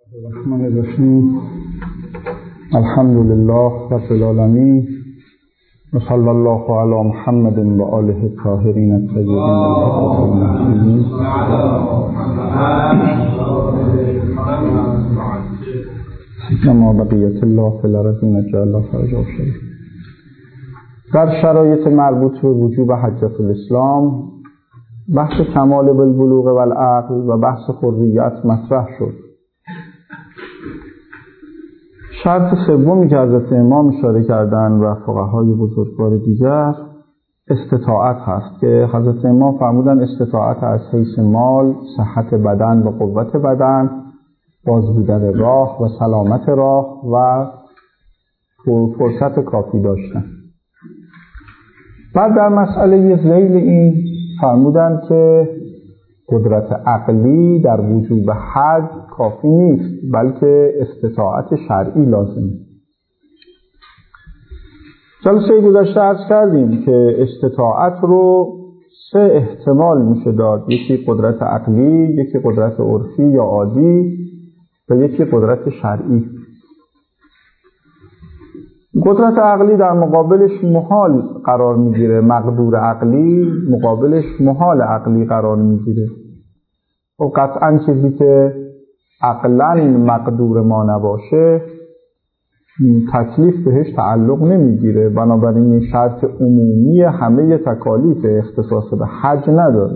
الرحمن الرحیم. الحمد لله رب العالمین و صلی الله علی محمد و آله الطاهرین الطیبین الطاهرین. کما بقیت الله فی الارض نجعل الله فرج شریف. در شرایط مربوط به وجوب حجة الاسلام بحث کمال بالبلوغ و العقل و بحث حریت مطرح شد. شرط سومی که حضرت امام اشاره کردن و فقهای بزرگوار دیگر استطاعت هست که حضرت امام فرمودن استطاعت از حیث مال، صحت بدن و قوت بدن، باز بودن راه و سلامت راه و فرصت کافی داشتن. بعد در مسئله ذیل این فرمودن که قدرت عقلی در وجوب حج کافی نیست، بلکه استطاعت شرعی لازمه. جلسه گذشته عرض کردیم که استطاعت رو 3 احتمال میشه داد: یکی قدرت عقلی، یکی قدرت عرفی یا عادی و یکی قدرت شرعی. قدرت عقلی در مقابلش محال قرار میگیره، مقدور عقلی مقابلش محال عقلی قرار میگیره. و قطعا چیزی که عقلاً مقدور ما نباشه تکلیف بهش تعلق نمیگیره، بنابراین شرط عمومی همه تکالیف اختصاص به حج نداره.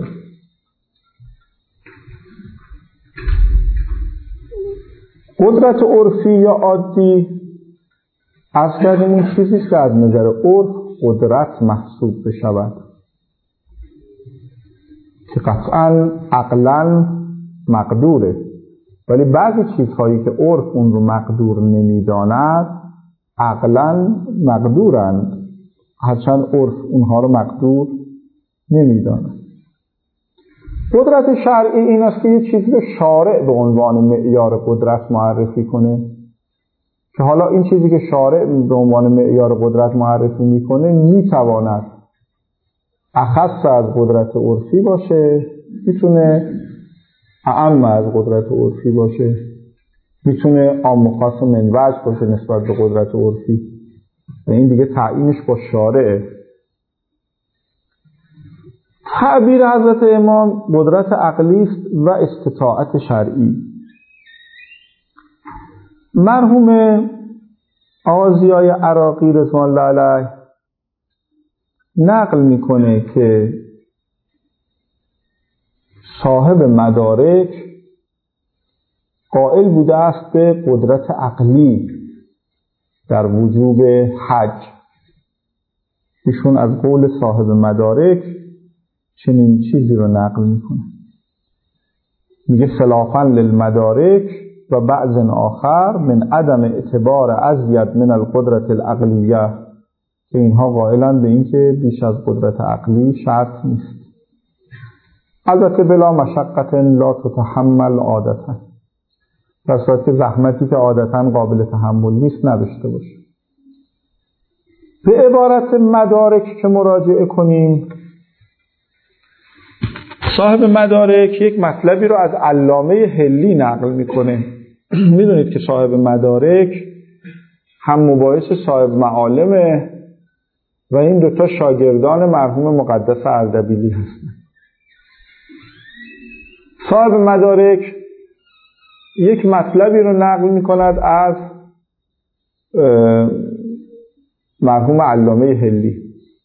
قدرت عرفی یا عادی از کردیم این چیزیست که از نظر عرف قدرت محسوب بشود که قطعاً عقلاً مقدوره، ولی بعضی چیزهایی که عرف اون رو مقدور نمیداند عقلاً مقدورند، هرچند عرف اونها رو مقدور نمیداند. قدرت شرعی این است که یه چیزی رو شارع به عنوان معیار قدرت معرفی کنه، که حالا این چیزی که شارع به عنوان معیار قدرت معرفی میکنه میتواند اخص از قدرت عرفی باشه، میتونه اعم از قدرت عرفی باشه، میتونه عام و خاص من وجه باشه نسبت به قدرت عرفی و این دیگه تعیینش با شارعه. تعبیر حضرت امام قدرت عقلی است و استطاعت شرعی. مرحوم آقا ضیای عراقی رضوان الله علیه نقل میکنه که صاحب مدارک قائل بوده است به قدرت عقلی در وجوب حج. ایشون از قول صاحب مدارک چنین چیزی رو نقل میکنه، میگه خلافاً للمدارک و بعض آخر من عدم اعتبار ازید من القدرت العقلیه، که اینها قائلند به این که بیش از قدرت عقلی شرط نیست. البته بلا مشقت لا تتحمل عادتا، در صورت زحمتی که عادتا قابل تحمل نیست نداشته باشه. به عبارت مدارک که مراجعه کنیم، صاحب مدارک یک مطلبی رو از علامه حلی نقل میکنه. میدونید که صاحب مدارک هم مباحث صاحب معالمه و این دوتا شاگردان مرحوم مقدس اردبیلی هستن. صاحب مدارک یک مطلبی رو نقل میکند از مرحوم علامه حلی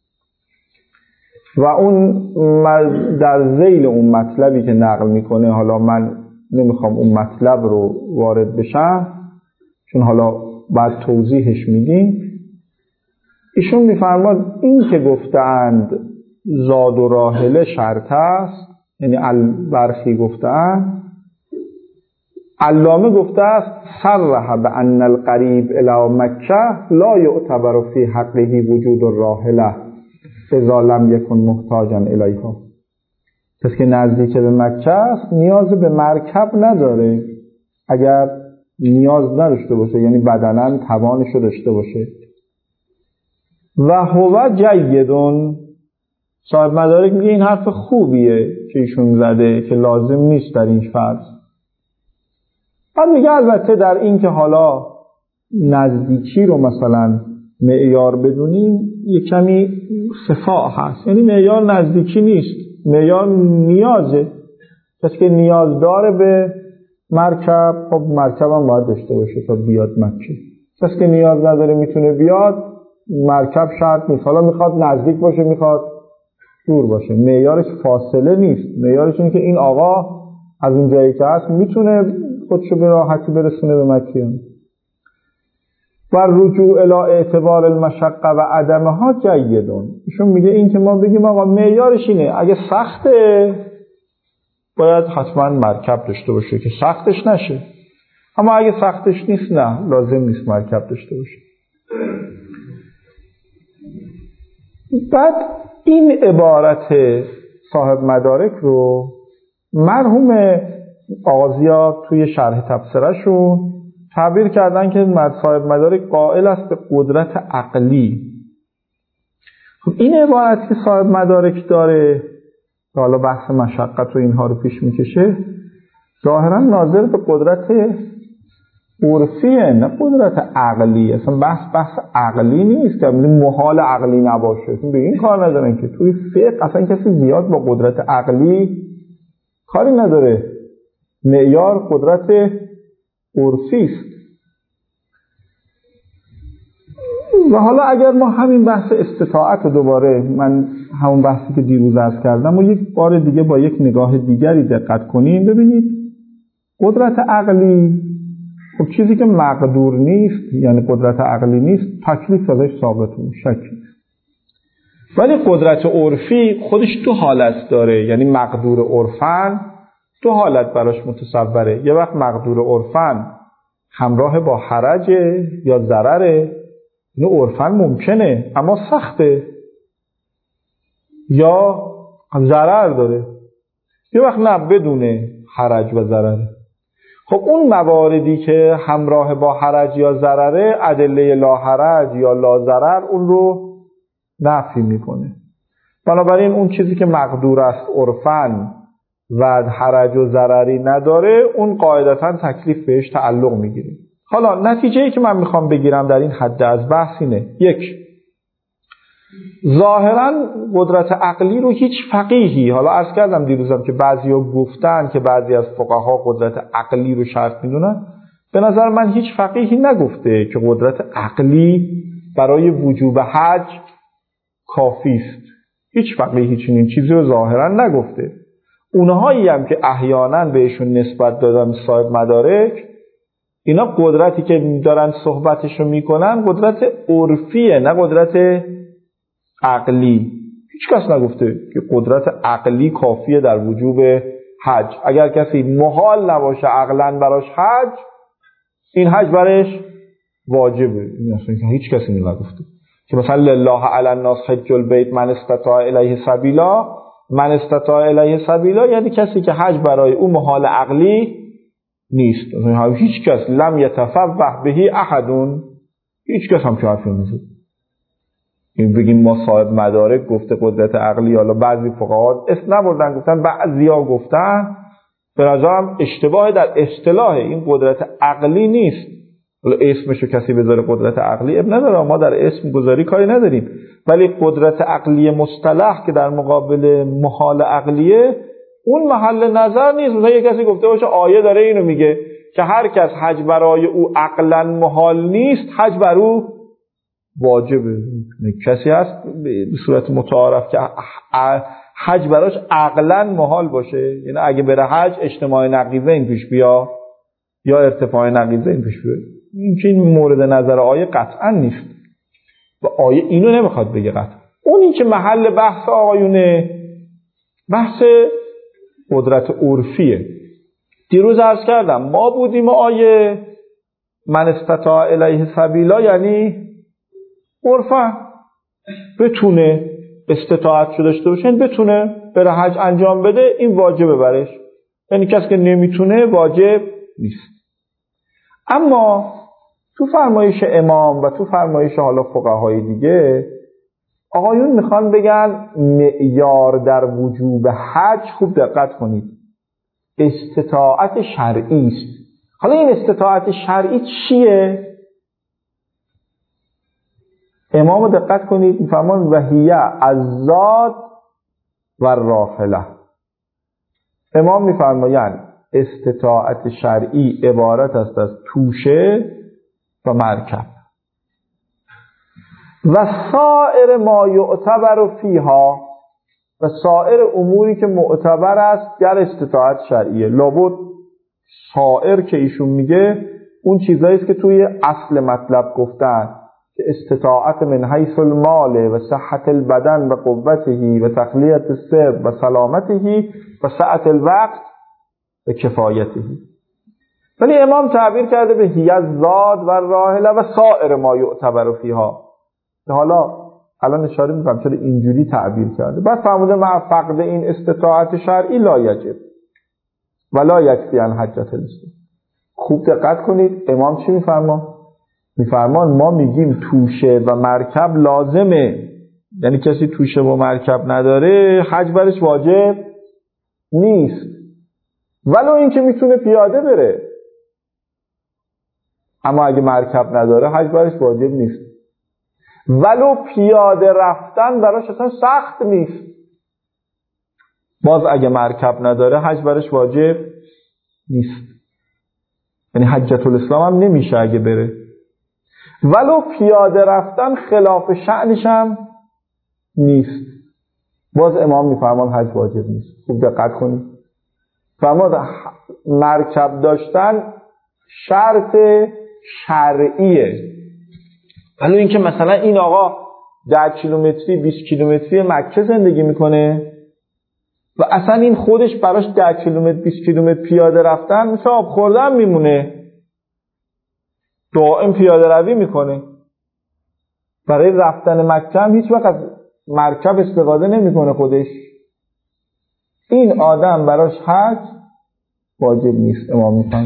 و اون در ذیل اون مطلبی که نقل میکنه، حالا من نمیخوام اون مطلب رو وارد بشم چون حالا بعد توضیحش میدیم. ایشون میفرماد این که گفتند زاد و راحله شرط است، یعنی برخی گفتند، علامه گفته است صرح بان القریب الی مکه لا یعتبر فی حقه وجود الراحله اذا لم یکن محتاجا الیها. کسی که نزدیک به مکه است نیاز به مرکب نداره اگر نیاز نداشته باشه، یعنی بدناً توانش رو داشته باشه. و هو جیدون، صاحب مدارک میگه این حرف خوبیه که ایشون زده که لازم نیست در این فرض. بعد میگه البته در این که حالا نزدیکی رو مثلا معیار بدونیم یک کمی صفاء هست، یعنی معیار نزدیکی نیست، معیار نیازه. کسی که نیاز داره به مرکب، خب مرکب هم باید داشته باشه تا بیاد مکه. کسی که نیاز نداره میتونه بیاد، مرکب شرط نیست. حالا میخواد نزدیک باشه میخواد دور باشه، معیارش فاصله نیست، معیارش اینه که این آقا از اون جایی که هست میتونه خودشو به راحتی برسونه به مکه. و رجوع الی اعتبار المشقه و عدمها جیدون. ایشون میگه این که ما بگیم آقا معیارش اینه، اگه سخته باید حتما مرکب داشته باشه که سختش نشه، اما اگه سختش نیست نه لازم نیست مرکب داشته باشه. بعد این عبارت صاحب مدارک رو مرحوم آغازیا توی شرح تبصره شون تعبیر کردن که صاحب مدارک قائل است به قدرت عقلی. خب این عبارت که صاحب مدارک داره، حالا بحث مشقت و اینها رو پیش میکشه، ظاهرا ناظر به قدرت عرفیه نه قدرت عقلی. اصلا بحث عقلی نیست که محال عقلی نباشه، به این کار ندارن که توی فقه اصلا کسی زیاد با قدرت عقلی کاری نداره، معیار قدرت عرفی است. و حالا اگر ما همین بحث استطاعت رو دوباره، من همون بحثی که دیروز عرض کردم و یک بار دیگه با یک نگاه دیگری دقت کنیم، ببینید قدرت عقلی خب چیزی که مقدور نیست، یعنی قدرت عقلی نیست، تکلیف ازش ثابت شکل. ولی قدرت عرفی خودش دو حالت داره، یعنی مقدور عرفن دو حالت براش متصوره. یه وقت مقدور عرفن همراه با حرج یا ضرره، اینو عرفن ممکنه اما سخته یا ضرر داره. یه وقت نه بدون حرج و ضرره. خب اون مواردی که همراه با حرج یا ضرره، ادله لا حرج یا لا ضرر اون رو نفی میکنه. بنابراین اون چیزی که مقدور است عرفن و حرج و ضرری نداره، اون قاعدتاً تکلیف بهش تعلق میگیره. حالا نتیجه‌ای که من میخوام بگیرم در این حد از بحث اینه: یک، ظاهراً قدرت عقلی رو هیچ فقیهی، حالا عرض کردم دیروزم که بعضیا گفتن که بعضی از فقها قدرت عقلی رو شرط میدونن، به نظر من هیچ فقیهی نگفته که قدرت عقلی برای وجوب حج کافی است. هیچ فقیهی چنین چیزی رو ظاهراً نگفته. اونهایی هم که احیانا بهشون نسبت دادن صاحب مدارک، اینا قدرتی که دارن صحبتشو میکنن قدرت عرفیه نه قدرت عقلی. هیچ کس نگفته که قدرت عقلی کافیه در وجوب حج. اگر کسی محال نباشه عقلاً براش حج، این حج برش واجبه. این اصلا هیچ کسی نگفته که مثلا لله علی الناس حج البیت من استطاع الیه سبیلا. من استطاع الیه سبیلا یعنی کسی که حج برای او محال عقلی نیست. هیچ کس لم یتفوه بهی احدون، هیچ کس هم که حرفی نزد. این بگیم ما صاحب مدارک گفته قدرت عقلی، حالا بعضی فقها اسم نبردن گفتن بعضیا گفتن، به نظرم اشتباه در اصطلاح. این قدرت عقلی نیست. حالا اسمشو کسی بذاره قدرت عقلی اب نداره، ما در اسم گذاری کاری نداریم، ولی قدرت عقلی مصطلح که در مقابل محال عقلیه اون محل نظر نیست. مثلا یه کسی گفته باشه آیه داره اینو میگه که هر کس حج برای او عقلا محال نیست، حج بر او واجبه. کسی هست به صورت متعارف که حج براش عقلا محال باشه؟ یعنی اگه بره حج اجتماع نقیضه این پیش بیا یا ارتفاع نقیضه این پیش بیا. این مورد نظر آیه قطعا نیست و آیه اینو نمیخواد بگه قطعا. اونی که محل بحث آقایونه بحث قدرت عرفیه. دیروز عرض کردم ما بودیم آیه من استطاع الیه سبیلا یعنی عرفا بتونه استطاعت شده داشته باشه، بتونه بره حج انجام بده، این واجبه برش. یعنی کسی که نمیتونه واجب نیست. اما تو فرمایش امام و تو فرمایش حالا فقهای دیگه آقایون میخوان بگن معیار در وجوب حج، خوب دقت کنید، استطاعت شرعی است. حالا این استطاعت شرعی چیه؟ امام دقت کنید میفرمان وحیه الزاد و راحله. امام میفرمایند استطاعت شرعی عبارت است از توشه و مرکب و سایر ما یعتبر فیها و سایر اموری که معتبر است در استطاعت شرعیه. لابد سایر که ایشون میگه اون چیزایی است که توی اصل مطلب گفتن که استطاعت من حیث المال و صحت البدن و قوته و تخلیت السر و سلامته و سعت الوقت و کفایته. ولی امام تعبیر کرده به هی الزاد و راحله و سایر ما یعتبر فیها. حالا الان اشاره میکنم چرا اینجوری تعبیر کرده. بعد فرموده مع فقد این استطاعت شرعی لا یجب و لا یکفی عن حجة الاسلام. خوب دقت کنید امام چی میفرمان ما میگیم توشه و مرکب لازمه، یعنی کسی توشه و مرکب نداره حج برش واجب نیست، ولو اینکه میتونه پیاده بره، اما اگه مرکب نداره حج برش واجب نیست. ولو پیاده رفتن براش اصلا سخت نیست، باز اگه مرکب نداره حج برش واجب نیست، یعنی حجة الاسلام هم نمیشه اگه بره. ولو پیاده رفتن خلاف شأنش هم نیست، باز امام میفرمان حج واجب نیست. خوب دقت کنید فرمود مرکب داشتن شرط شرعیه، ولی اینکه مثلا این آقا 10 کیلومتری 20 کیلومتری مکه زندگی میکنه و اصلا این خودش براش 10 کیلومتر 20 کیلومتر پیاده رفتن مثل آب خوردن میمونه، دائم پیاده روی میکنه، برای رفتن مکه هم هیچ وقت مرکب استفاده نمیکنه خودش، این آدم براش حج واجب نیست. امام میفهمه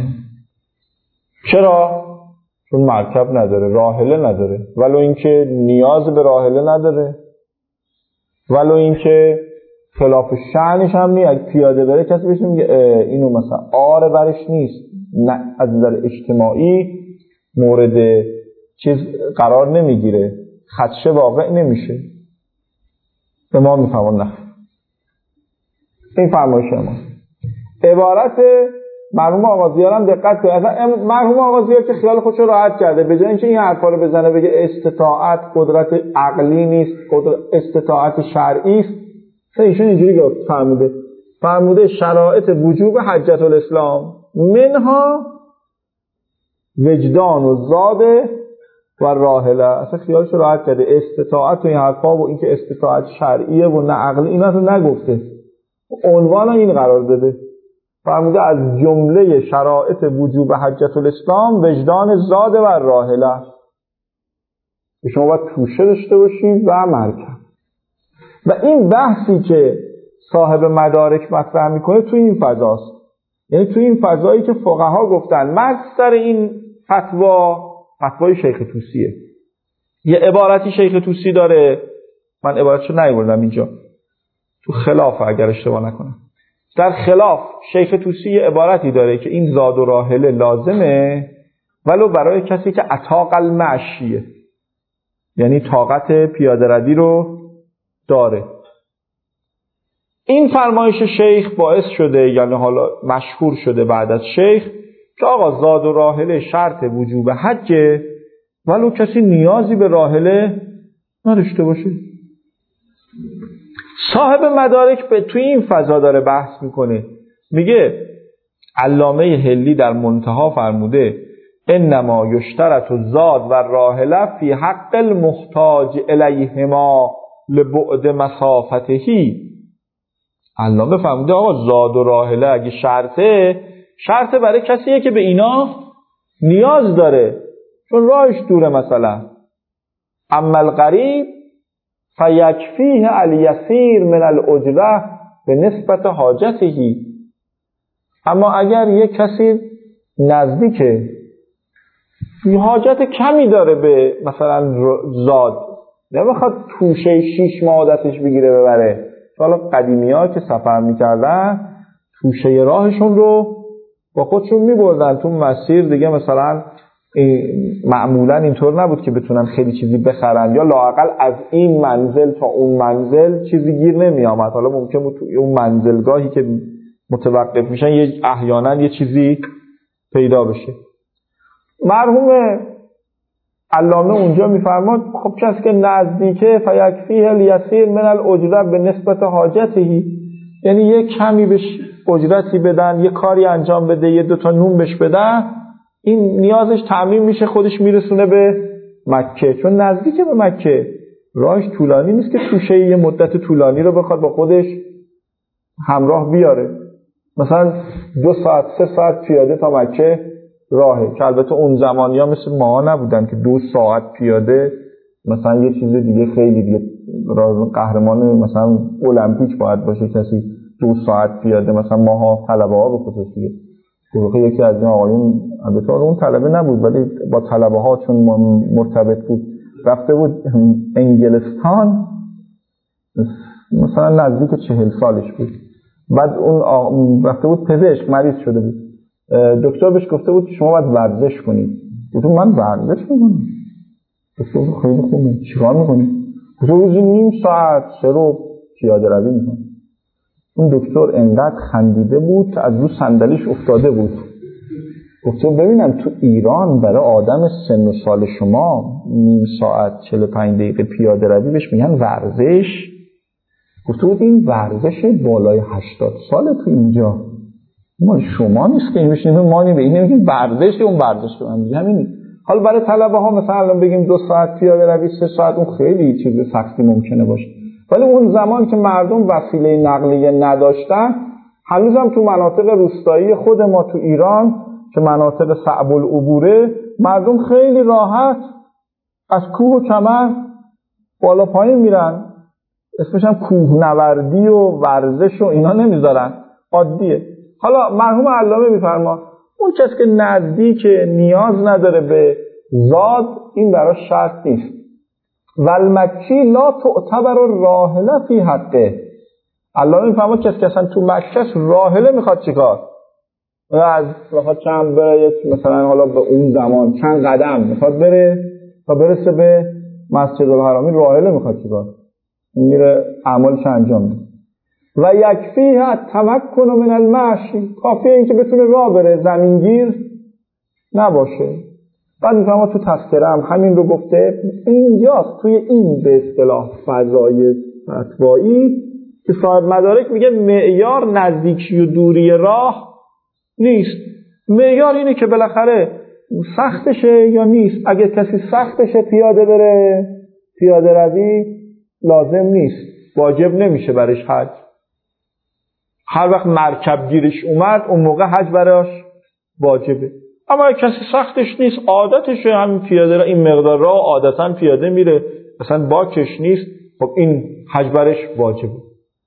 چرا؟ چون مرکب نداره، راحله نداره، ولو اینکه نیاز به راحله نداره، ولو اینکه خلاف شأنش هم نیست، اگه پیاده بره کسی بهش میگه اینو مثلا آره برش نیست، نه از نظر اجتماعی مورد چیز قرار نمیگیره، خدشه واقع نمیشه. امام میفهمون نه، این فرمایش امام. عبارت مرحوم آغازیار هم دقت کنید، اصلا مرحوم آغازیار که خیال خودش رو راحت کرده، به جای اینکه این حرفا رو بزنه بگه استطاعت قدرت عقلی نیست، استطاعت شرعی است، ایشون اینجوری فرموده شرایط وجوب حجة الاسلام منها وجدان و زاده و راحله. اصلا خیالش رو راحت کرده، استطاعت و این حرفا و اینکه استطاعت شرعیه و نه عقلی این اصلا نگفته، عنوان این قرار داده. فرموده از جمله شرایط وجوب حجة الاسلام وجدان زاده و راحله، شما باید توشه داشته باشید و مرکب. و این بحثی که صاحب مدارک مطرح میکنه تو این فضاست، یعنی تو این فضایی که فقها گفتن مصدر این فتوای شیخ طوسیه. یه عبارتی شیخ طوسی داره، من عبارتشو نیاوردم اینجا، تو خلاف اگر اشتباه نکنم، در خلاف شیخ طوسی یه عبارتی داره که این زاد و راحله لازمه ولو برای کسی که اطاق المشیه، یعنی طاقت پیاده روی رو داره. این فرمایش شیخ باعث شده، یعنی حالا مشهور شده بعد از شیخ، که آقا زاد و راحله شرط وجوب حجه ولو کسی نیازی به راحله نداشته باشه. صاحب مدارک به توی این فضا داره بحث میکنه، میگه علامه حلی در منتها فرموده انما یشترط الزاد و راحله فی حق المحتاج الیهما لبعد مسافتهی. علامه فرموده آقا زاد و راحله اگه شرطه برای کسیه که به اینا نیاز داره، چون راهش دوره مثلا. اما الغریب فیکفیه الیسیر من الاجره به نسبت حاجته. اما اگر یک کسی نزدیکه حاجت کمی داره به مثلا زاد، نمیخواد توشه 6 ماه دستش بگیره ببره، حالا قدیمی ها که سفر میکردن توشه راهشون رو با خودشون میبردن تو مسیر دیگه. مثلا معمولا اینطور نبود که بتونن خیلی چیزی بخرن، یا لااقل از این منزل تا اون منزل چیزی گیر نمی آمد. حالا ممکن بود تو اون منزلگاهی که متوقف میشن احیانا یه چیزی پیدا بشه. مرحوم علامه اونجا میفرماد خب کسی که نزدیکه فیکفیه الیسیر من الاجره به نسبت حاجته، یعنی یک کمی بهش اجرتی بدن، یه کاری انجام بده، یه دوتا نون بهش بدن، این نیازش تامین میشه، خودش میرسونه به مکه. چون نزدیکه به مکه، راهش طولانی نیست که توشه یه مدت طولانی رو بخواد با خودش همراه بیاره. مثلا 2 ساعت 3 ساعت پیاده تا مکه راهه، که البته اون زمانی ها مثل ما نبودن که 2 ساعت پیاده مثلا یه چیز دیگه خیلی دیگه قهرمان مثلا المپیک باید باشه کسی 2 ساعت پیاده. مثلا ماها طلبه ها به خصوص دیگه یکی از این آقایون البته اون طلبه نبود ولی با طلبه ها چون مرتبط بود رفته بود انگلستان، مثلا نزدیک 40 سالش بود. بعد اون رفته بود پزشک، مریض شده بود، دکتر بهش گفته بود شما باید ورزش کنید. گفت من ورزش میکنم. دکتر خیلی خوبه، چیکار میکنی؟ گفت روزی نیم ساعت 3 رو پیاده روی میکنم. اون دکتر انقدر خندیده بود که از رو صندلیش افتاده بود. گفت ببینم تو ایران برای آدم سن و سال شما نیم ساعت 45 دقیقه پیاده روی بهش میگن ورزش؟ گفت بود این ورزش بالای 80 ساله تو اینجا، مال شما نیست که این بشینیم مانی به این نمیگیم ورزش، اون ورزش رو هم همینی. حالا برای طلبه ها مثلا بگیم 2 ساعت پیاده روی 3 ساعت اون خیلی چیز سختی ممکنه باشه، ولی اون زمان که مردم وسیله نقلیه نداشتن، هنوزم تو مناطق روستایی خود ما تو ایران که مناطق صعب العبوره، مردم خیلی راحت از کوه و کمر بالا پایین میرن. اسمش هم کوهنوردی و ورزش و اینا نمیذارن، عادیه. حالا مرحوم علامه میفرما اون کسی که نزدیک نیاز نداره به زاد، این براش شرط نیست. والمکی لا تعتبر راحله فی حقه. علامه میفرما کسی که اصلا تو مکه راحله میخواد چیکار؟ از میخواد چند بره مثلا حالا به اون زمان چند قدم میخواد بره تا برسه به مسجد الحرامی، راحله میخواد چیکار؟ میره اعمالش انجام میده. و یکفیه التمکن من المشی، کافیه این که بتونه راه بره، زمینگیر نباشه. بعد میفهمم تو تذکره هم همین رو گفته. اینجاست توی این به اصطلاح فضای فتوایی که صاحب مدارک میگه معیار نزدیکی و دوری راه نیست، معیار اینه که بالاخره سختشه یا نیست. اگه کسی سختشه پیاده بره، پیاده روی لازم نیست، واجب نمیشه برش حج. هر وقت مرکب گیرش اومد اون موقع حج براش واجبه. اما کسی سختش نیست، عادتشه همین پیاده را، این مقدار را عادتا پیاده میره، اصلا باکش نیست، خب این حج برش واجبه.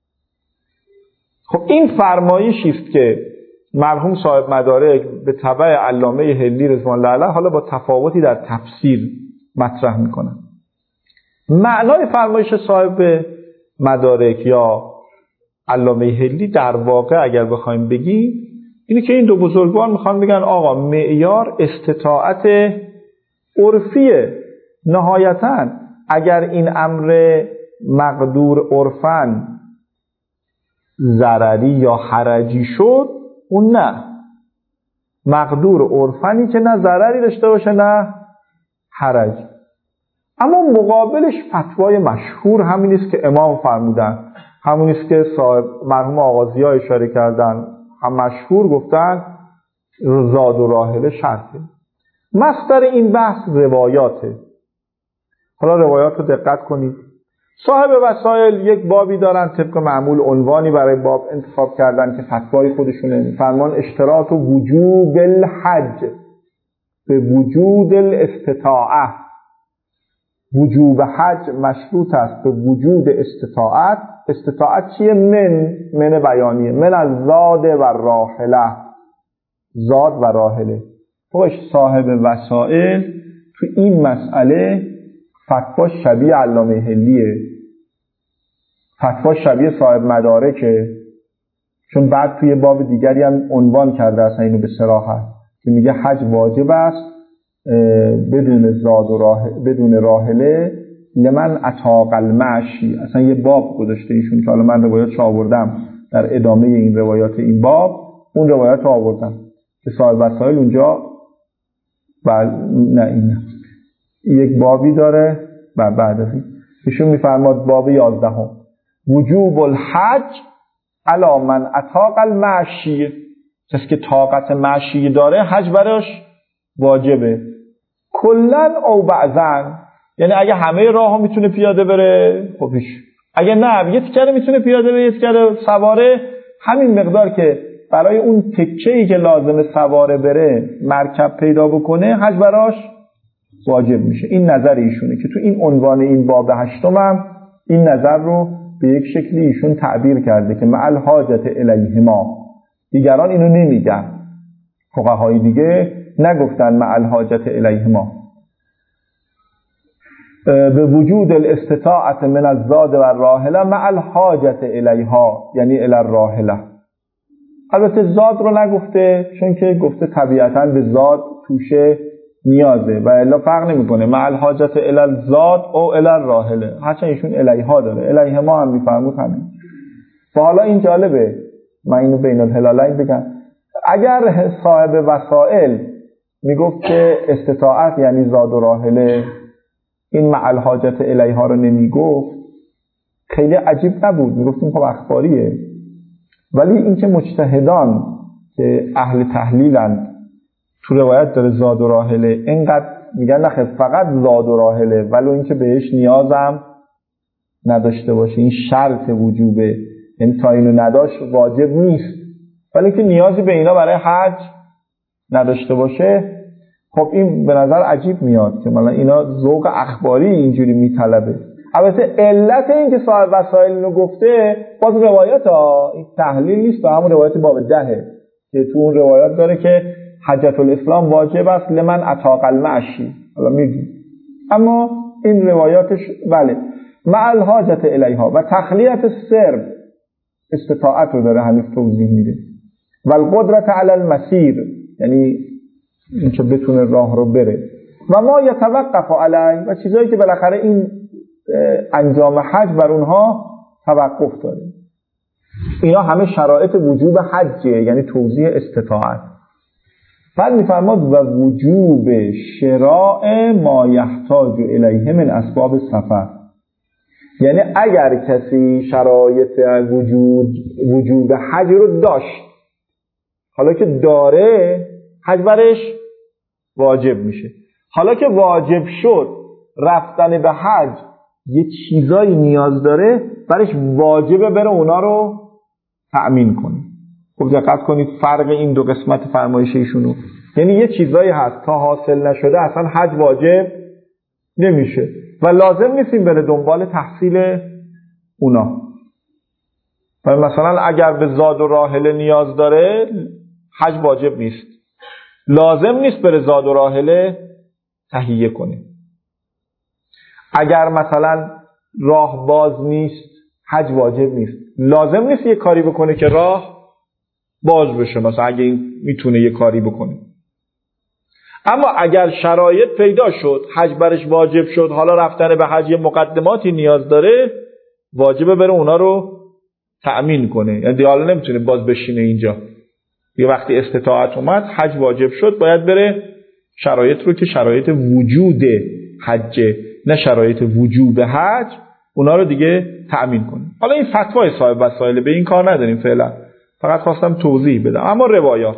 خب این فرمایشی است که مرحوم صاحب مدارک به تبع علامه حلی رضوان الله علیه حالا با تفاوتی در تفسیر مطرح میکنن. معنای فرمایش صاحب مدارک یا علامه حلی در واقع اگر بخوایم بگیم اینه که این دو بزرگوار میخوان بگن آقا معیار استطاعت عرفیه. نهایتاً اگر این امر مقدور عرفاً ضرری یا حرجی شد، اون نه. مقدور عرفانی که نه ضرری داشته باشه نه حرج. اما مقابلش فتوای مشهور همین است که امام فرمودن، همین است که صاحب مرحوم آغازی‌ها اشاره کردن، هم مشهور گفتن زاد و راحله شرطه. مصدر این بحث روایاته. حالا روایات رو دقت کنید. صاحب وسائل یک بابی دارن، طبق معمول عنوانی برای باب انتخاب کردن که فتوای خودشونه. فرمان اشتراط وجوب الحج به وجود الاستطاعه. وجوب حج مشروط است به وجود استطاعت. استطاعت چیه؟ من بیانیه، من از زاد و راحله، زاد و راحله. خوش صاحب وسائل تو این مسئله فتوا شبیه علامه حلیه، فتوا شبیه صاحب مدارکه، چون بعد توی باب دیگری هم عنوان کرده اصلا اینو به صراحت که میگه حج واجب است بدون زاد و بدون راحله لمن اطاق المشی. اصلا یه باب گذاشته ایشون که حالا من روایاتش آوردم در ادامه این روایات این باب، اون روایات رو آوردم که صاحب وسائل اونجا نه یک بابی داره و بعد از این ایشون میفرماد باب 11 وجوب الحج علی من اطاق المشی، کسی که طاقت مشی داره حج براش واجبه کلن او بعضن، یعنی اگه همه راهو میتونه پیاده بره خب اگه نه یه تیکره میتونه پیاده بره، یه تیکره سواره، همین مقدار که برای اون تکه‌ای که لازمه سواره بره مرکب پیدا بکنه حج براش واجب میشه. این نظر ایشونه که تو این عنوان این باب 8 هم این نظر رو به یک شکلی ایشون تعبیر کرده که مع الحاجت الیهما. دیگران اینو نمیگن، فقهای دیگه نگفتن مع الحاجت الیهما، به وجود الاستطاعت من الزاد و الراحله مع الحاجت الیها، یعنی الی الراحله. البته زاد رو نگفته چون که گفته طبیعتاً به زاد توشه نیازه و الا فرق نمیکنه مع الحاجت الی الزاد او الی الراحله، هرچند ایشون الیها داره، الیه ما هم میفرمود همین. و حالا این جالبه، من اینو بین الهلالین بگم، اگر صاحب وسائل میگفت که استطاعت یعنی زاد و راحله، این مع الحاجت الیها رو نمیگفت خیلی عجیب نبود، میگفتیم خب اخباریه. ولی اینکه مجتهدان که اهل تحلیلن تو روایت داره زاد و راحله اینقدر میگن نخیر فقط زاد و راحله ولو اینکه بهش نیازم نداشته باشه، این شرط وجوبه، یعنی تا اینو نداشت واجب نیست، ولی که نیازی به اینا برای حج نداشته باشه، خب این به نظر عجیب میاد که مثلا اینا ذوق اخباری اینجوری میطلبه. البته علت این که صاحب وسائل اینو گفته باز روایت این تحلیل نیست، به همون روایت باب 10 که تو اون روایات داره که حجت الاسلام واجب است لمن اطاق المشی، حالا میگیم، اما این روایاتش بله مع الحاجت الیها و تخلیت سرب استطاعت رو داره هنوز توضیح میده و القدرت علی المسیر، یعنی اینکه بتونه راه رو بره و ما یتوقف علی و چیزایی که بالاخره این انجام حج بر اونها توقف داره. اینا همه شرایط وجوب حجه، یعنی توضیح استطاعت. بعد میفرماد و وجوب شراء ما یحتاج الیه من اسباب سفر، یعنی اگر کسی شرایط وجوب حج رو داشت، حالا که داره حج برش واجب میشه، حالا که واجب شد رفتن به حج یه چیزایی نیاز داره برش واجبه بره اونا رو تأمین کنه. خب دقت کنید فرق این دو قسمت فرمایش ایشونو، یعنی یه چیزایی هست تا حاصل نشده اصلا حج واجب نمیشه و لازم نیستیم بره دنبال تحصیل اونا. و مثلا اگر به زاد و راحله نیاز داره حج واجب نیست، لازم نیست بره زاد و راحله تهیه کنه. اگر مثلا راه باز نیست حج واجب نیست، لازم نیست یه کاری بکنه که راه باز بشه، مثلا اگه این میتونه یه کاری بکنه. اما اگر شرایط پیدا شد حج برش واجب شد، حالا رفتن به حج یه مقدماتی نیاز داره، واجبه بره اونا رو تأمین کنه، یعنی حالا نمیتونه باز بشینه اینجا، یه وقتی استطاعت اومد حج واجب شد باید بره شرایط رو که شرایط وجود حج نه شرایط وجوب حج اونا رو دیگه تأمین کنه. حالا این فتوای صاحب وسائل، به این کار نداریم فعلا، فقط خواستم توضیح بدم. اما روایات،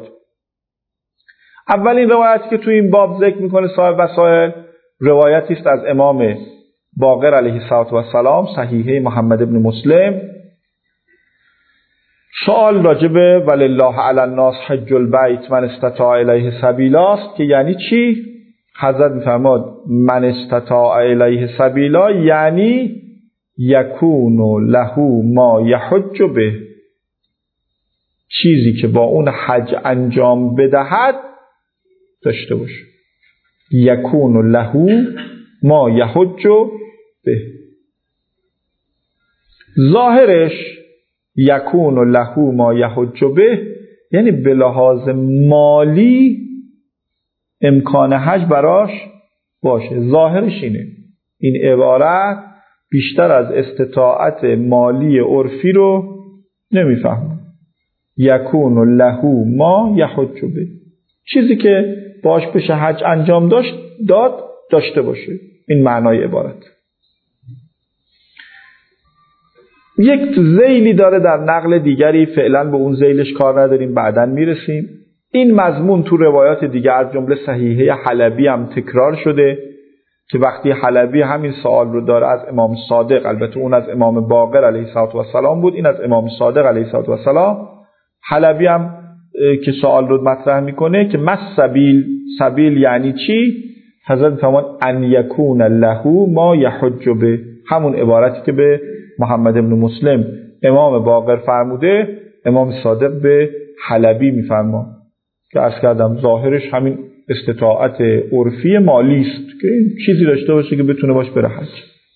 اولین روایتی که تو این باب ذکر میکنه صاحب وسائل روایتی است از امام باقر علیه السلام صحیحه محمد ابن مسلم. سوال راجبه ولله علی الناس حج البیت من استطاع الیه سبیلا است که یعنی چی؟ حضرت میفرماد من استطاع الیه سبیلا یعنی یکون له ما یحج به، چیزی که با اون حج انجام بدهد داشته باشه. یکون له ما یحج به، ظاهرش یکون له ما یحج به، یعنی به لحاظ مالی امکان حج براش باشه. ظاهرش اینه، این عبارت بیشتر از استطاعت مالی عرفی رو نمیفهمه. یکون له ما یحج به، چیزی که باش بشه حج انجام داشته باشه. این معنای عبارت. یک ذیلی داره در نقل دیگری، فعلا به اون ذیلش کار نداریم، بعداً میرسیم. این مضمون تو روایات دیگر از جمله صحیحه حلبی هم تکرار شده که وقتی حلبی همین سوال رو داره از امام صادق، البته اون از امام باقر علیه السلام بود، این از امام صادق علیه السلام، حلبی هم که سوال رو مطرح میکنه که مس سبیل یعنی چی؟ حضرت فرمان ان یکون له ما یحج به، همون عبارتی که به محمد ابن مسلم امام باقر فرموده امام صادق به حلبی میفرما که عرض کردم ظاهرش همین استطاعت عرفی مالی است که چیزی داشته باشه که بتونه باش بره حج.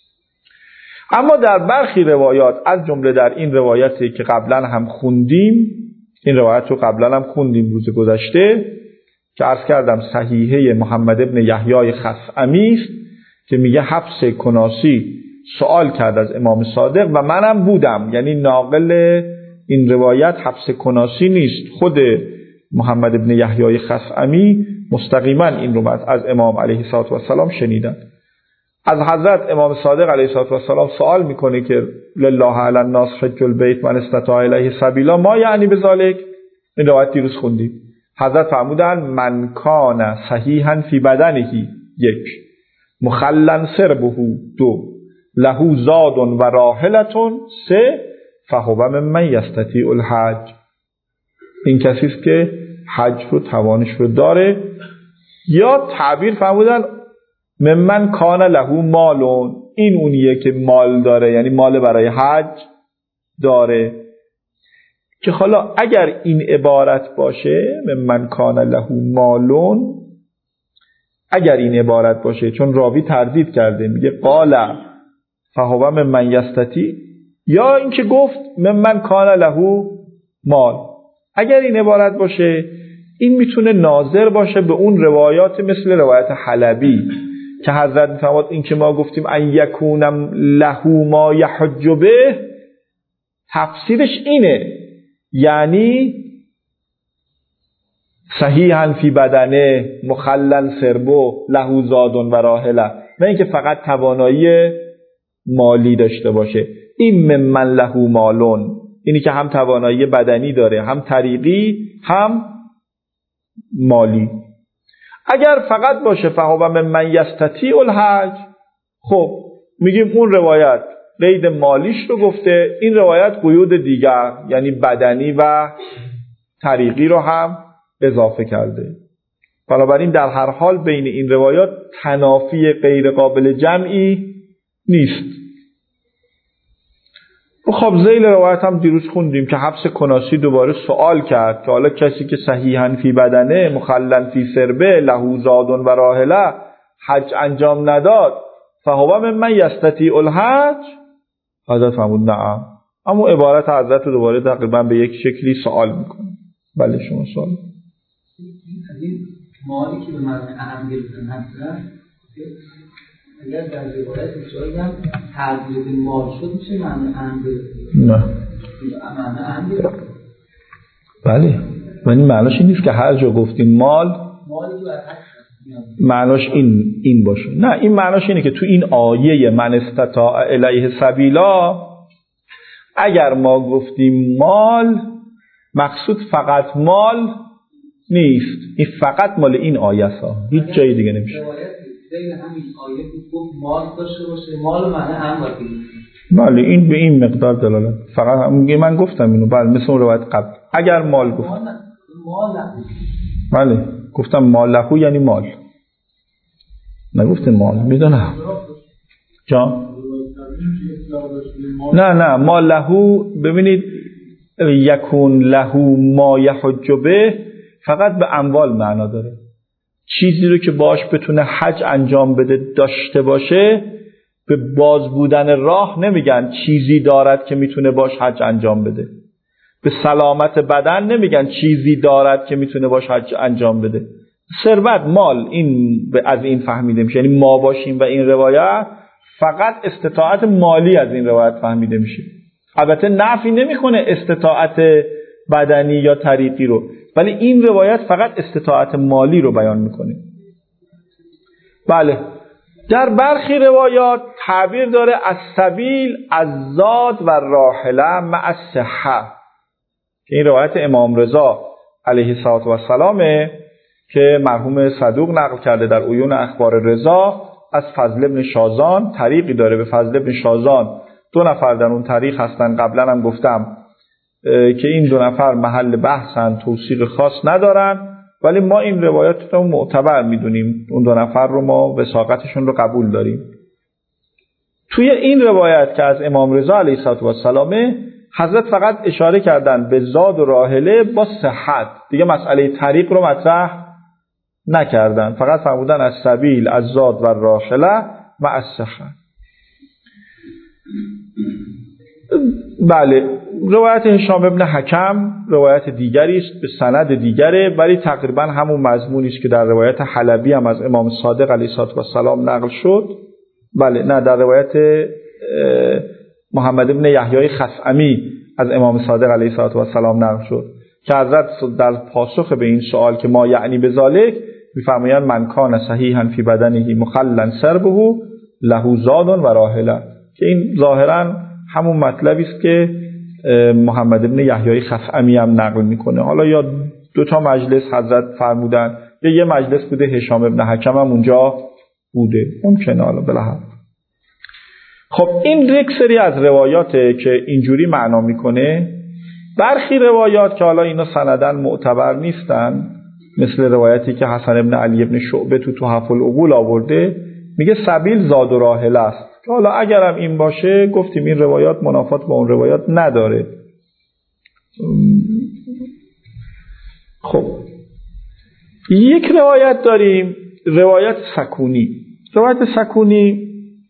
اما در برخی روایات از جمله در این روایتی که قبلا هم خوندیم، این روایت رو قبلا هم خوندیم روز گذشته که عرض کردم صحیحه محمد ابن یحیی خثعمی است که میگه حفص کناسی سوال کرد از امام صادق و منم بودم، یعنی ناقل این روایت حفص کناسی نیست، خود محمد ابن یحیی خثعمی مستقیما این رو از امام علیه السلام شنیدن. از حضرت امام صادق علیه السلام سوال میکنه که لله علی الناس حج البیت من استطاع الیه سبیلا، ما یعنی بذالک. این روایت دیروز خوندیم. حضرت فرمودن من کان صحیحا فی بدنه، یک، مخلن سربه، دو، له زاد و راحلة، سه، فهو ممن یستطیع الحج. این کسی است که حج رو توانش رو داره. یا تعبیر فرمودن ممن کان له مالون، این اونیه که مال داره، یعنی مال برای حج داره. که حالا اگر این عبارت باشه ممن کان له مالون، اگر این عبارت باشه، چون راوی تردید کرده میگه قال فهو ممن یستطیع، یا اینکه گفت ممن کان له مال، اگر این عبارت باشه این میتونه ناظر باشه به اون روایات مثل روایت حلبی که حضرت میفرماد این که ما گفتیم ان یکونم له ما یحج به، تفسیرش اینه، یعنی صحیحا فی بدنه مخلن سربه له زاد و راحله، نه اینکه فقط توانایی مالی داشته باشه. این ممن له مالون، اینی که هم توانایی بدنی داره، هم طریقی، هم مالی. اگر فقط باشه فهو ممن یستطیع الحج، خب میگیم اون روایت قید مالیش رو گفته، این روایت قیود دیگر یعنی بدنی و طریقی رو هم اضافه کرده. بنابراین در هر حال بین این روایات تنافی غیر قابل جمعی نیست. خب ذیل روایت هم دیروز خوندیم که حفص کناسی دوباره سوال کرد که حالا کسی که صحیحاً فی بدنه مخلن فی سربه له زاد و راحله حج انجام نداد فهو ممن یستطیع الحج، حضرت فرمود نعم. اما عبارت حضرت رو دوباره تقریبا به یک شکلی سوال میکنه. بله شما سوال. از این مالی که به معنی اهم گرفتن هستن، اگر در روایت سوال هم تغییر مال شد میشه معنی اهم گرفتن؟ نه معنی اهم گرفتن. بله ولی معناش این نیست که هر جا گفتیم مالی که معناش این باشه. نه، این معناش اینه که تو این آیه من استطاع الیه سبیلا اگر ما گفتیم مال، مقصود فقط مال نیست، این فقط مال این آیه است، هیچ جای دیگه نمیشه. بین همین آیه گفت مال داشته باشه، مال معنی هم باشه. بله این به این مقدار دلالت. فقط من گفتم اینو، بله مثل اون روایت قبل. اگر مال گفت مال بله گفتم مال لهو یعنی مال، نگفتم مال. میدونم جان نه مال لهو، ببینید یکون لهو ما یحج به فقط به اموال معنا داره، چیزی رو که باش بتونه حج انجام بده داشته باشه به باز بودن راه نمیگن چیزی دارد که میتونه باش حج انجام بده. به سلامت بدن نمیگن چیزی دارد که میتونه باش حج انجام بده. ثروت، مال، این از این فهمیده میشه. یعنی ما باشیم و این روایت فقط استطاعت مالی از این روایت فهمیده میشه. البته نفی نمیکنه استطاعت بدنی یا طریقی رو، ولی این روایت فقط استطاعت مالی رو بیان میکنه. بله، در برخی روایات تعبیر داره از سبیل از زاد و راحله مع الصحه، که این روایت امام رضا علیه السلام که مرحوم صدوق نقل کرده در عیون اخبار رضا از فضل ابن شازان. طریقی داره به فضل ابن شازان، 2 نفر در اون طریق هستن. قبلا هم گفتم که این 2 نفر محل بحثن، توثیق خاص ندارن، ولی ما این روایات رو معتبر میدونیم. اون 2 نفر رو ما وثاقتشون رو قبول داریم. توی این روایت که از امام رضا علیه السلام، حضرت فقط اشاره کردن به زاد و راحله با صحت، دیگه مسئله طریق رو مطرح نکردن. فقط فرمودن از سبیل از زاد و راحله مع الصحه. بله، روایت هشام ابن حکم روایت دیگری است به سند دیگره، ولی تقریبا همون مضمونی است که در روایت حلبی هم از امام صادق علیه السلام نقل شد. بله، نه، در روایت محمد ابن یحیی خثعمی از امام صادق علیه السلام نقل شد که حضرت در پاسخ به این سوال که ما یعنی به ذالک می‌فرمایند من کان صحیحا فی بدنه مخلا سربه له زاد و راحله، که این ظاهرا همون مطلبی است که محمد ابن یحیی خثعمی هم نقل میکنه. حالا یا 2 مجلس حضرت فرمودن یا یه مجلس بوده هشام ابن حکم هم اونجا بوده، ممکنه حالا بالاخره. خب این یک سری از روایاته که اینجوری معنا میکنه. برخی روایات که حالا اینا سندن معتبر نیستن، مثل روایتی که حسن ابن علی ابن شعبه تو تحف العقول آورده، میگه سبیل زاد و راحله است، که حالا اگرم این باشه گفتیم این روایات منافات با اون روایات نداره. خب یک روایت داریم، روایت سکونی. روایت سکونی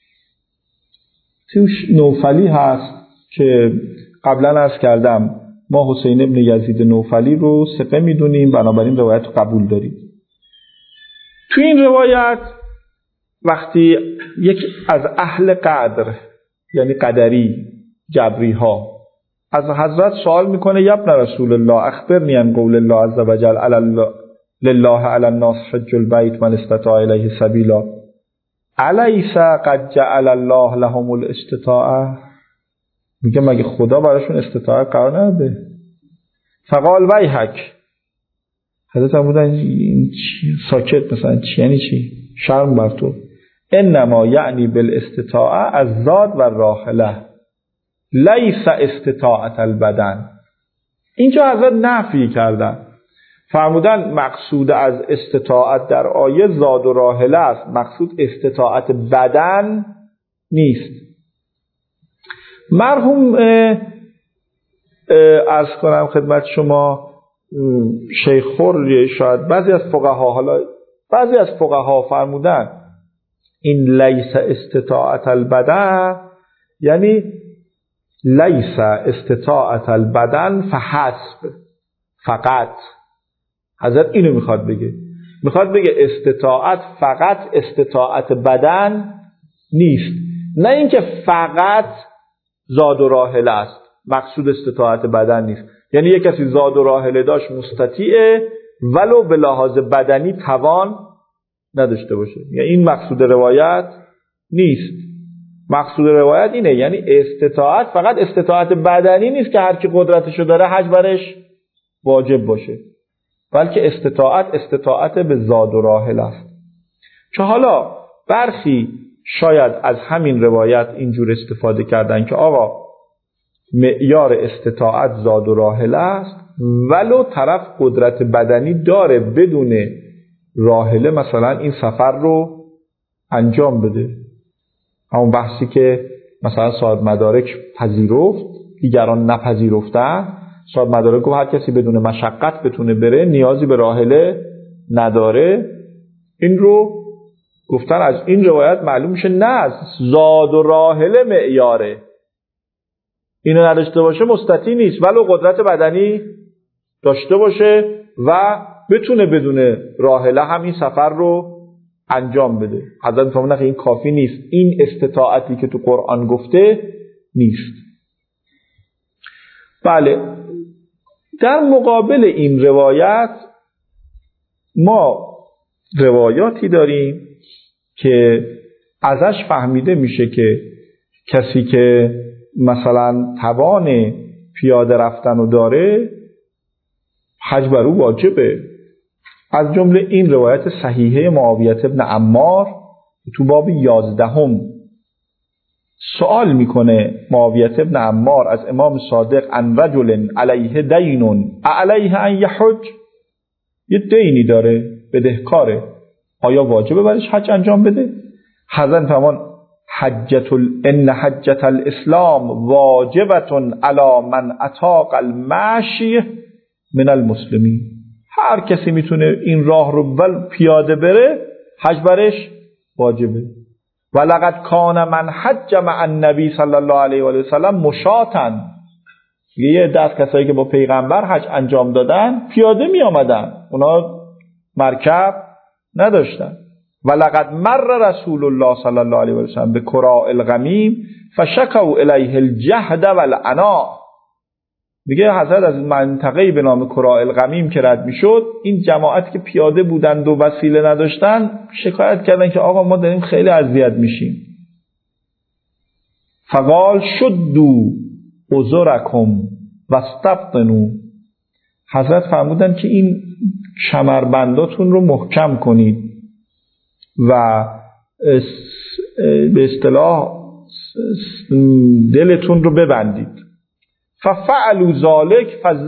توش نوفلی هست که قبلا عرض کردم ما حسین ابن یزید نوفلی رو ثقه میدونیم، بنابراین روایت رو قبول داریم. تو این روایت وقتی یک از اهل قدر یعنی قدری جبری ها از حضرت سوال میکنه ابن رسول الله اخبرنی عن قول الله عز وجل لله علی الناس حج البیت من استطاع الیه سبیلا الیس قد جعل الله لهم الاستطاعه، میگه مگه خدا براشون استطاعت قرار نده؟ فقال ویحک، حضرت هم بودن این ساکت، مثلا چی یعنی چی؟ شرم بر تو. انما یعنی بالاستطاعه از زاد و راحله لیس استطاعت البدن. اینجا حضرت نفی کردن، فرمودن مقصود از استطاعت در آیه زاد و راحله است، مقصود استطاعت بدن نیست. مرحوم عرض کنم خدمت شما شیخ خور، شاید بعضی از فقها، حالا بعضی از فقها فرمودن این لیس استطاعت البدن یعنی لیس استطاعت البدن فحسب، فقط. حضرت اینو میخواد بگه، میخواد بگه استطاعت فقط استطاعت بدن نیست، نه اینکه فقط زاد و راحله است مقصود استطاعت بدن نیست. یعنی یک کسی زاد و راحله داشت مستطیعه ولو به لحاظ بدنی توان نداشته باشه، یعنی این مقصود روایت نیست. مقصود روایت اینه، یعنی استطاعت فقط استطاعت بدنی نیست که هر کی قدرتشو داره حج برش واجب باشه، بلکه استطاعت به زاد و راحله است. که حالا برخی شاید از همین روایت اینجور استفاده کردن که آقا معیار استطاعت زاد و راحله است ولو طرف قدرت بدنی داره بدون راحله مثلا این سفر رو انجام بده. همون بحثی که مثلا صاحب مدارک پذیرفت دیگران نپذیرفتن، صاحب مدارک گفت هر کسی بدون مشقت بتونه بره نیازی به راحله نداره، این رو گفتن از این روایت معلوم میشه نه، زاد و راحله معیاره، اینو نداشته باشه مستطیع نیست، ولو قدرت بدنی داشته باشه و بتونه بدون راحله همین سفر رو انجام بده. حضرت فرمودن که این کافی نیست، این استطاعتی که تو قرآن گفته نیست. بله، در مقابل این روایت ما روایاتی داریم که ازش فهمیده میشه که کسی که مثلا توان پیاده رفتن رو داره حج بر او واجبه. از جمله این روایت صحیحه معاویه ابن عمار تو باب 11 سوال میکنه معاویه ابن عمار از امام صادق عن رجل علیه دین علیه ان یحج، یه دینی داره، بدهکاره، آیا واجبه برش حج انجام بده؟ حضرت فرمان ان حجة الاسلام واجبة علی من اطاق المشی من المسلمین. هر کسی میتونه این راه رو پیاده بره، حج برش واجبه. ولقد کان من حج مع النبی صلی الله علیه و آله و سلم مشاة، یه دست کسایی که با پیغمبر حج انجام دادن پیاده می آمدن، اونا مرکب نداشتن. ولقد مر رسول الله صلی الله علیه و آله و سلم بکراء الغمیم فشکوا الیه الجهد والعناء. میگه حضرت از منطقه‌ای به نام کراء الغمیم که رد میشد، این جماعت که پیاده بودند و وسیله نداشتن شکایت کردن که آقا ما داریم خیلی اذیت میشیم. فقال شدوا ازرکم واستبطنوا. حضرت فرمودن که این کمربنداتون رو محکم کنید و به اصطلاح دلتون رو ببندید. ففعلوا ذلک